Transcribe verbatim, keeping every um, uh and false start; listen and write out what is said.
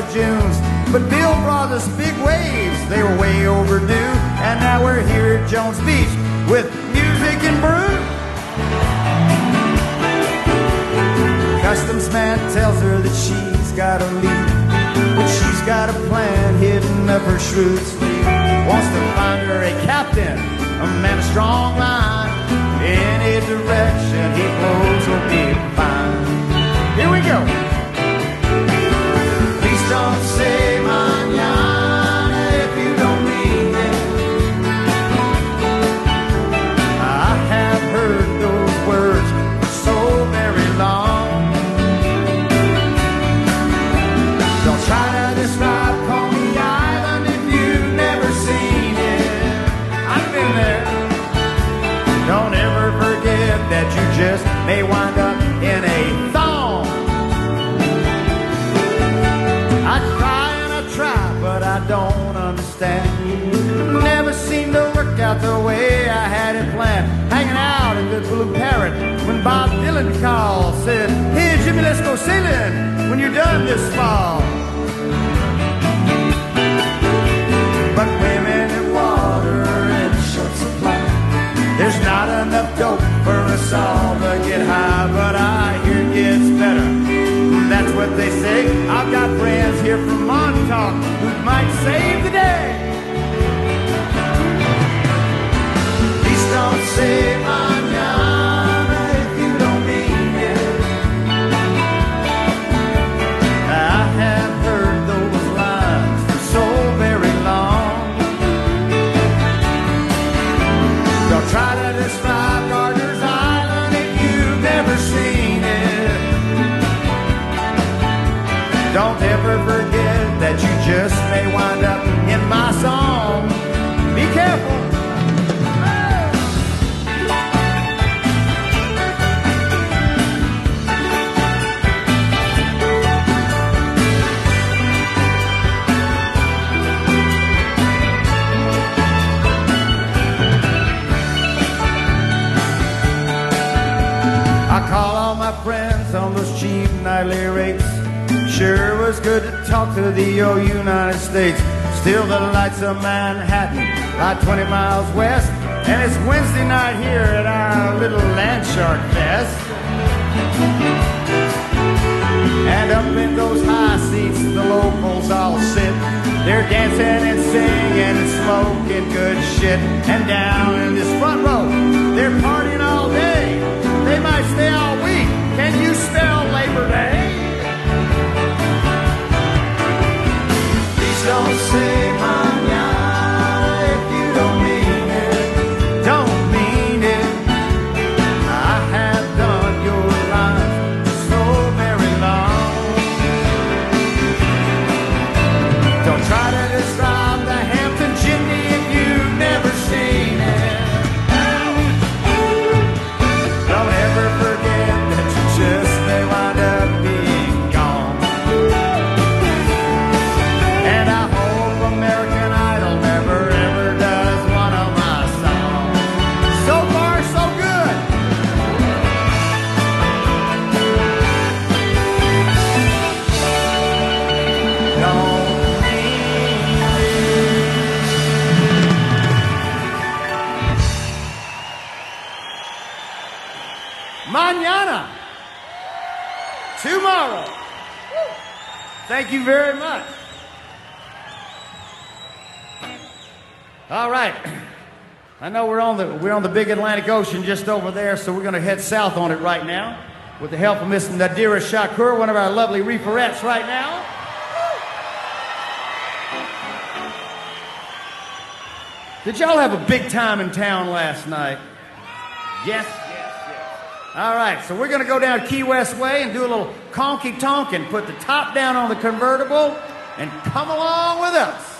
Junes. But Bill brought us big waves, they were way overdue. And now we're here at Jones Beach with music and brew. Customs man tells her that she's gotta leave, but she's got a plan hidden up her shrewd sleeve. Wants to find her a captain, a man of strong mind. Any direction he blows will be fine. Here we go. Please don't say mañana if you don't mean it. I have heard those words for so very long. Don't try to describe Coney Island if you've never seen it. I've been there. Don't ever forget that you just may wind up in a thong. I try and I try, but I don't understand. Never seemed to work out the way I had it planned. Hanging out at the Blue Parrot when Bob Dylan called, said, "Hey Jimmy, let's go sailing when you're done this fall." But women and water in short supply. There's not enough dope for us all to get high, but I hear it gets better. That's what they say. I've got friends here from Montauk who might save the day. Please don't say mañana if you don't mean it. I have heard those lines for so very long. Don't try to describe Gardner's Island if you've never seen it. Don't ever forget that you just may wind up in my song. Be careful. I call all my friends on those cheap nightly rates. Sure was good to talk to the old United States. Still the lights of Manhattan lie twenty miles west. And it's Wednesday night here at our little Landshark Fest. And up in those high seats the locals all sit. They're dancing and singing and smoking good shit. And down in this front row they're partying all day. They might stay all week. Can you spell Labor Day? Please don't say mañana if you don't mean it. Don't mean it. I have done your life so very long. Don't try to describe the Hampton Chimney if you've never seen it. Don't ever forget that you just may wind up being gone. And I hope American Idol never ever does one of my songs. So far, so good. Don't mean it. Mañana. Tomorrow. Thank you very much. All right. I know we're on the we're on the big Atlantic Ocean just over there, so we're going to head south on it right now with the help of Miss Nadira Shakur, one of our lovely reeferettes right now. Did y'all have a big time in town last night? Yes. All right, so we're going to go down Key West Way and do a little conky tonk and put the top down on the convertible and come along with us.